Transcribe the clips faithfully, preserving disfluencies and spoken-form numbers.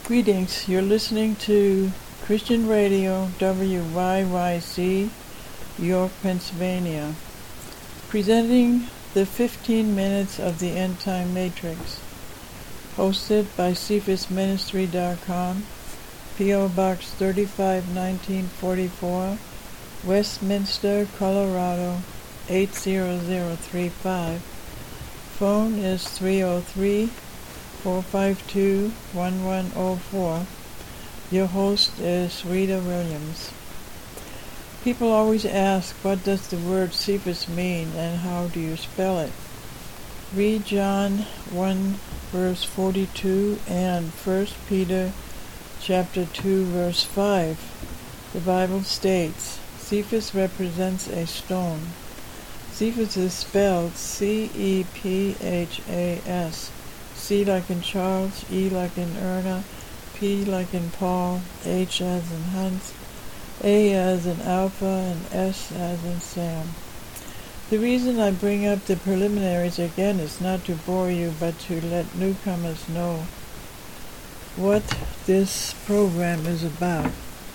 Greetings, you're listening to Christian Radio W Y Y C, York, Pennsylvania, presenting the fifteen minutes of the End Time Matrix, hosted by Cephas Ministry dot com, P O Box thirty-five nineteen forty-four, Westminster, Colorado eight zero zero three five. Phone is three oh three, four five two, one one oh four. Your host is Rita Williams. People always ask, what does the word Cephas mean and how do you spell it? Read John one verse forty-two and First Peter chapter two verse five. The Bible states, Cephas represents a stone. Cephas is spelled C E P H A S. C like in Charles, E like in Erna, P like in Paul, H as in Hans, A as in Alpha, and S as in Sam. The reason I bring up the preliminaries again is not to bore you, but to let newcomers know what this program is about.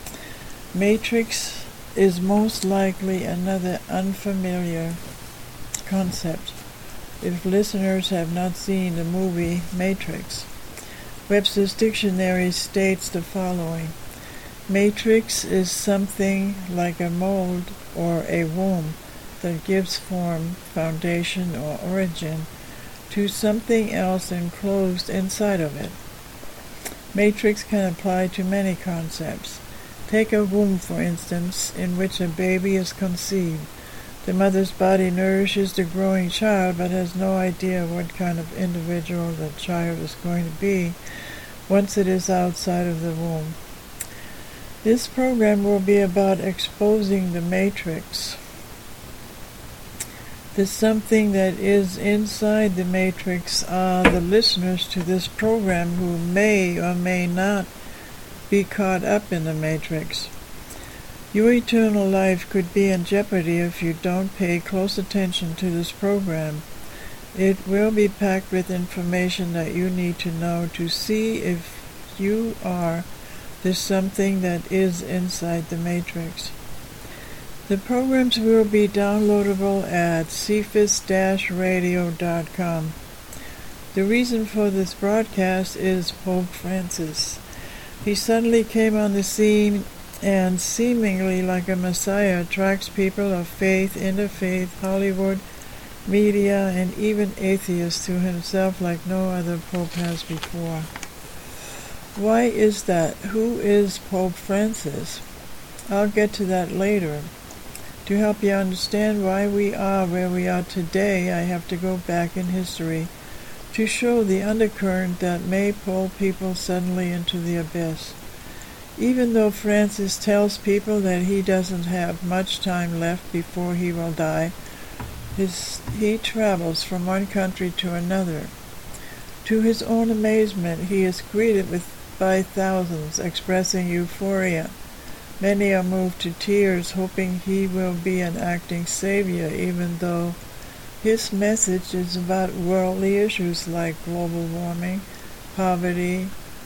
Matrix is most likely another unfamiliar concept if listeners have not seen the movie Matrix. Webster's Dictionary states the following: Matrix is something like a mold or a womb that gives form, foundation, or origin to something else enclosed inside of it. Matrix can apply to many concepts. Take a womb, for instance, in which a baby is conceived. The mother's body nourishes the growing child, but has no idea what kind of individual the child is going to be once it is outside of the womb. This program will be about exposing the matrix. The something that is inside the matrix are the listeners to this program who may or may not be caught up in the matrix. Your eternal life could be in jeopardy if you don't pay close attention to this program. It will be packed with information that you need to know to see if you are the something that is inside the matrix. The programs will be downloadable at cephas dash radio dot com. The reason for this broadcast is Pope Francis. He suddenly came on the scene and, seemingly like a messiah, attracts people of faith, interfaith, Hollywood, media, and even atheists to himself like no other pope has before. Why is that? Who is Pope Francis? I'll get to that later. To help you understand why we are where we are today, I have to go back in history to show the undercurrent that may pull people suddenly into the abyss. Even though Francis tells people that he doesn't have much time left before he will die, his, he travels from one country to another. To his own amazement, he is greeted with by thousands expressing euphoria. Many are moved to tears, hoping he will be an acting savior, even though his message is about worldly issues like global warming, poverty,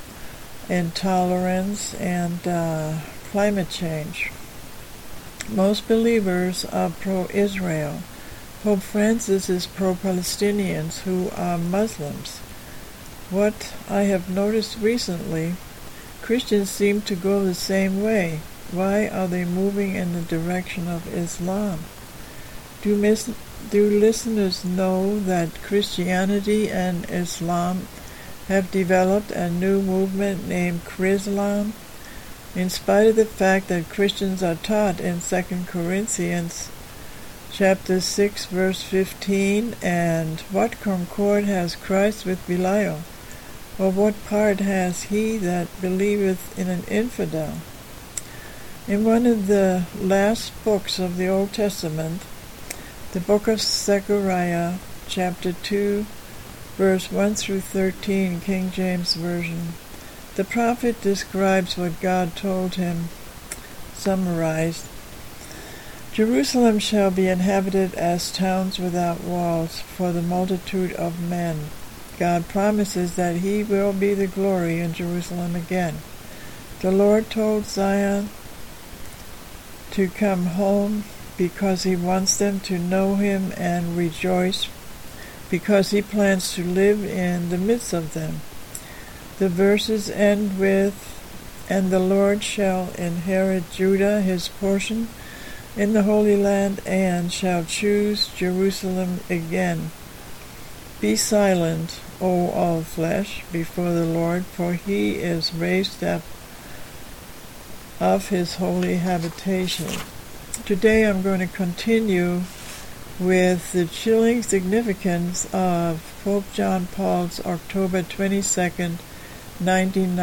intolerance, and uh, climate change. Most believers are pro-Israel. Pope Francis is pro-Palestinians who are Muslims. What I have noticed recently, Christians seem to go the same way. Why are they moving in the direction of Islam? Do, mis- do listeners know that Christianity and Islam have developed a new movement named Chrislam? In spite of the fact that Christians are taught in Second Corinthians chapter six verse fifteen, and what concord has Christ with Belial? Or what part has he that believeth in an infidel? In one of the last books of the Old Testament, the book of Zechariah, chapter two, verse one through thirteen, King James Version, the prophet describes what God told him, summarized. Jerusalem shall be inhabited as towns without walls for the multitude of men. God promises that he will be the glory in Jerusalem again. The Lord told Zion to come home because he wants them to know him and rejoice, because he plans to live in the midst of them. The verses end with, "And the Lord shall inherit Judah, his portion, in the Holy Land, and shall choose Jerusalem again. Be silent, O all flesh, before the Lord, for he is raised up of his holy habitation." Today I'm going to continue with the chilling significance of Pope John Paul's October twenty-second, nineteen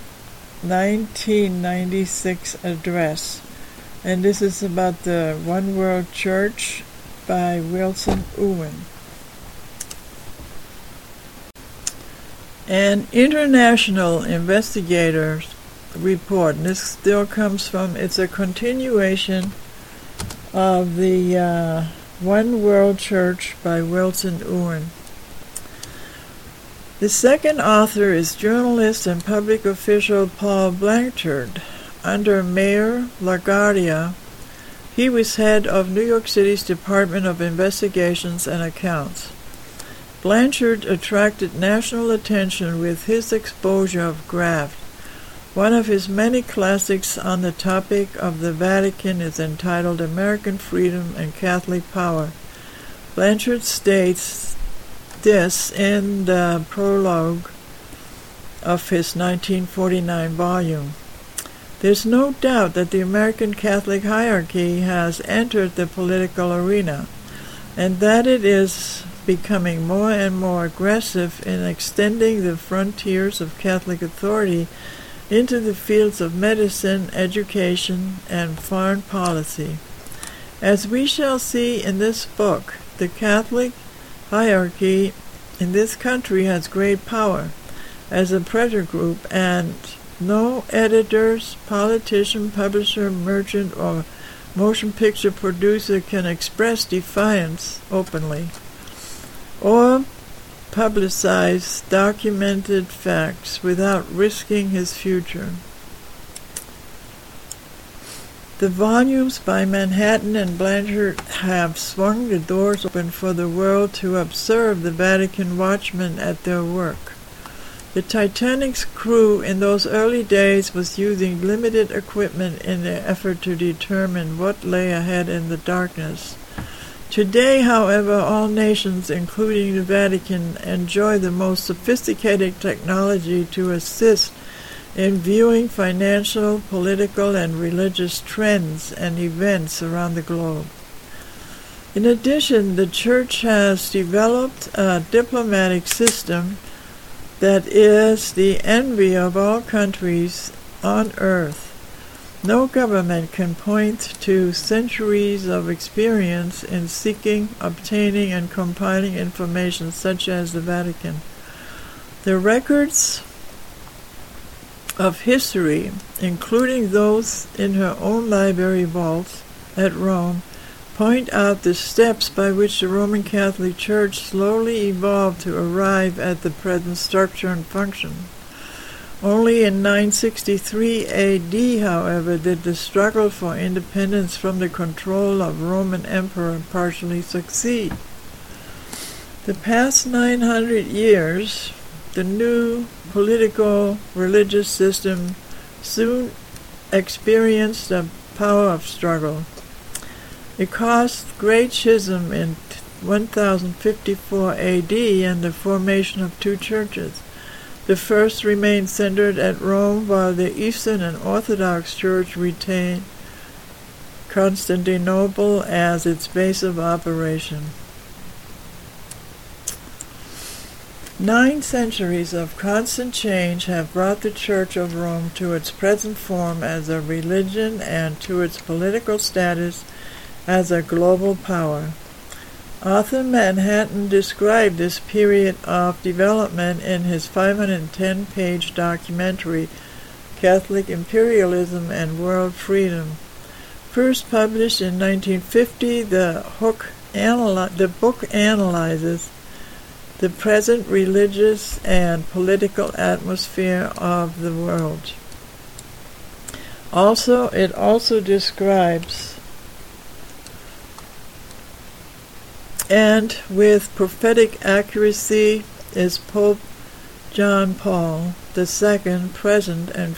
ninety-six address. And this is about the One World Church by Wilson Owen. An international investigator's report, and this still comes from, it's a continuation of the uh, One World Church by Wilson Owen. The second author is journalist and public official Paul Blanchard. Under Mayor LaGuardia, he was head of New York City's Department of Investigations and Accounts. Blanchard attracted national attention with his exposure of graft. One of his many classics on the topic of the Vatican is entitled American Freedom and Catholic Power. Blanchard states this in the prologue of his nineteen forty-nine volume. "There's no doubt that the American Catholic hierarchy has entered the political arena, and that it is becoming more and more aggressive in extending the frontiers of Catholic authority into the fields of medicine, education, and foreign policy. As we shall see in this book, the Catholic hierarchy in this country has great power as a pressure group, and no editors, politician, publisher, merchant, or motion picture producer can express defiance openly or publicize documented facts without risking his future." The volumes by Manhattan and Blanchard have swung the doors open for the world to observe the Vatican watchmen at their work. The Titanic's crew in those early days was using limited equipment in their effort to determine what lay ahead in the darkness. Today, however, all nations, including the Vatican, enjoy the most sophisticated technology to assist in viewing financial, political, and religious trends and events around the globe. In addition, the Church has developed a diplomatic system that is the envy of all countries on earth. No government can point to centuries of experience in seeking, obtaining, and compiling information such as the Vatican. The records of history, including those in her own library vaults at Rome, point out the steps by which the Roman Catholic Church slowly evolved to arrive at the present structure and function. Only in nine sixty-three A D, however, did the struggle for independence from the control of Roman Emperor partially succeed. The past nine hundred years, the new political religious system soon experienced a power of struggle. It caused great schism in one thousand fifty-four A D and the formation of two churches. The first remained centered at Rome, while the Eastern and Orthodox Church retained Constantinople as its base of operation. Nine centuries of constant change have brought the Church of Rome to its present form as a religion and to its political status as a global power. Arthur Manhattan described this period of development in his five hundred ten page documentary, Catholic Imperialism and World Freedom. First published in nineteen fifty, the, hook analy- the book analyzes the present religious and political atmosphere of the world. Also, it also describes, and with prophetic accuracy is Pope John Paul the Second present and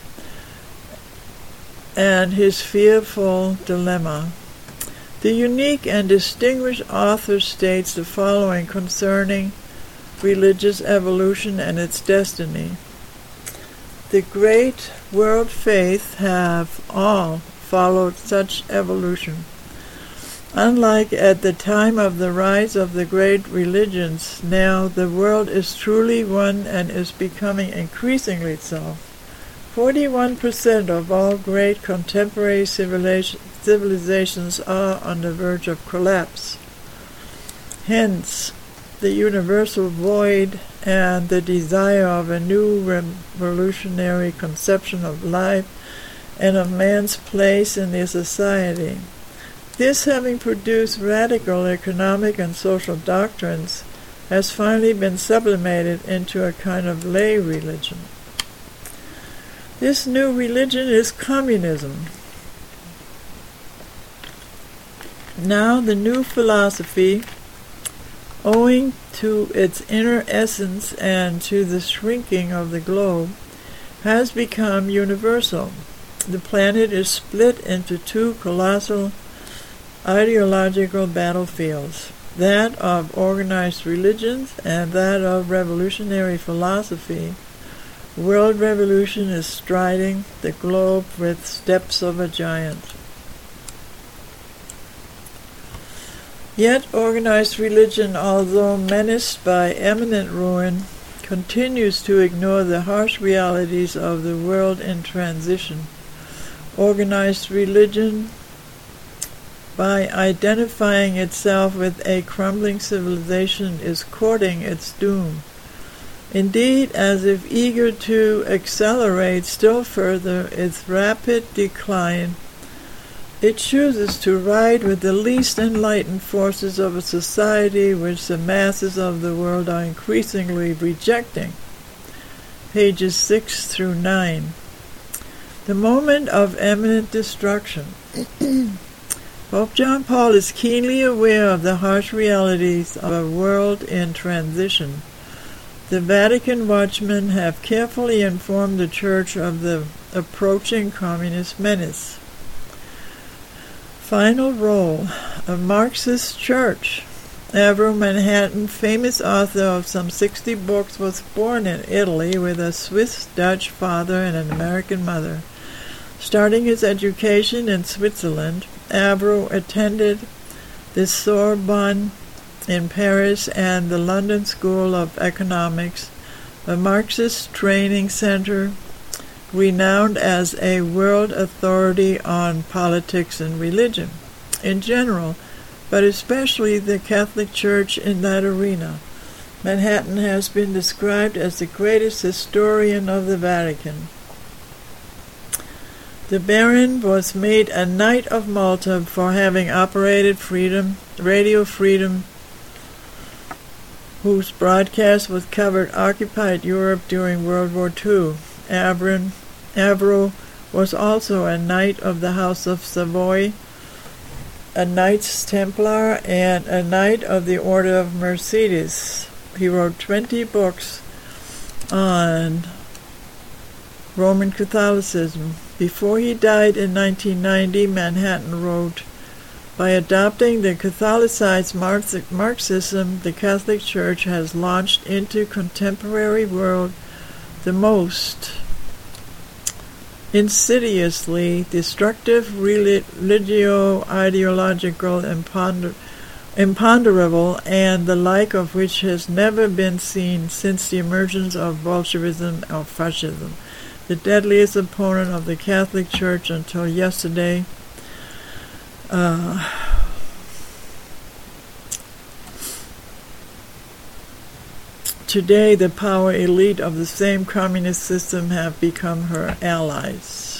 and his fearful dilemma. The unique and distinguished author states the following concerning religious evolution and its destiny. The great world faiths have all followed such evolution. Unlike at the time of the rise of the great religions, now the world is truly one and is becoming increasingly so. Forty-one percent of all great contemporary civilizations are on the verge of collapse. Hence, the universal void and the desire of a new revolutionary conception of life and of man's place in their society. This, having produced radical economic and social doctrines, has finally been sublimated into a kind of lay religion. This new religion is communism. Now the new philosophy, owing to its inner essence and to the shrinking of the globe, has become universal. The planet is split into two colossal ideological battlefields, that of organized religions and that of revolutionary philosophy. World revolution is striding the globe with steps of a giant. Yet organized religion, although menaced by imminent ruin, continues to ignore the harsh realities of the world in transition. Organized religion, by identifying itself with a crumbling civilization, is courting its doom. Indeed, as if eager to accelerate still further its rapid decline, it chooses to ride with the least enlightened forces of a society which the masses of the world are increasingly rejecting. Pages six through nine. The moment of imminent destruction. Pope John Paul is keenly aware of the harsh realities of a world in transition. The Vatican watchmen have carefully informed the Church of the approaching communist menace. Final role: a Marxist church. Avro Manhattan, famous author of some sixty books, was born in Italy with a Swiss-Dutch father and an American mother. Starting his education in Switzerland, Avro attended the Sorbonne in Paris and the London School of Economics, a Marxist training center renowned as a world authority on politics and religion in general, but especially the Catholic Church in that arena. Manhattan has been described as the greatest historian of the Vatican. The Baron was made a Knight of Malta for having operated Freedom, Radio Freedom, whose broadcast was covered occupied Europe during World War Two. Avron, Avro was also a Knight of the House of Savoy, a Knights Templar, and a Knight of the Order of Mercedes. He wrote twenty books on Roman Catholicism. Before he died in nineteen ninety, Manhattan wrote, "By adopting the Catholicized Marxism, the Catholic Church has launched into contemporary world the most insidiously destructive religio-ideological imponder- imponderable, and the like of which has never been seen since the emergence of Bolshevism or fascism, the deadliest opponent of the Catholic Church until yesterday." Uh, Today, the power elite of the same communist system have become her allies.